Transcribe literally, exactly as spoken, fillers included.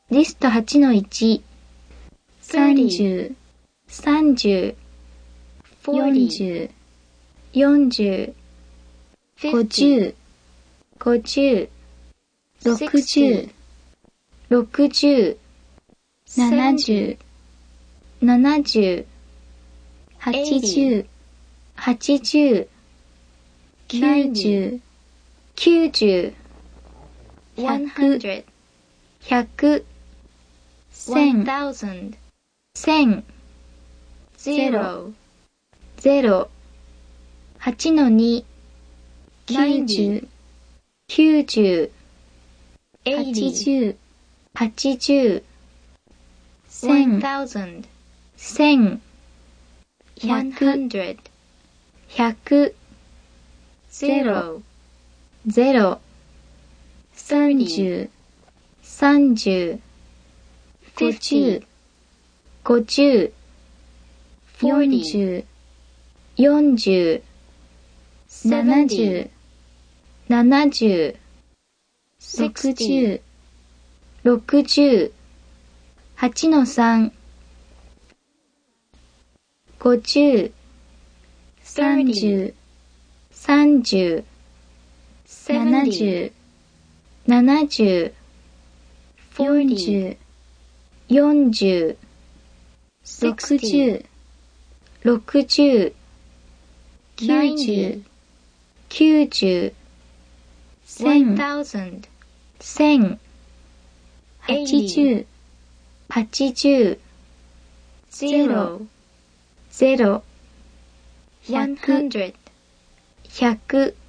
リスト はちのいち、さんじゅう、さんじゅう、よんじゅう、よんじゅう、ごじゅう、ごじゅう、ろくじゅう、ろくじゅう、ななじゅう、ななじゅう、はちじゅう、はちじゅう、きゅうじゅう、きゅうじゅう、ひゃく、ひゃく、せん、せん、ゼロ、ゼロ、はちのに、きゅうじゅう、きゅうじゅう、はちじゅう、はちじゅう、せん、せん、ひゃく、ひゃく、ゼロ、ゼロ、さんじゅう、さんじゅう、ごじゅう、ごじゅう、よんじゅう、よんじゅう、ななじゅう、ななじゅう、ろくじゅう、ろくじゅう、はちのさん、ごじゅう、さんじゅう、さんじゅう、ななじゅう、ななじゅう、よんじゅう、よんじゅう、ろくじゅう、ろくじゅう、きゅうじゅう、きゅうじゅう、せん、せん、はちじゅう、はちじゅう、ゼロ、ゼロ、ひゃく、ひゃく、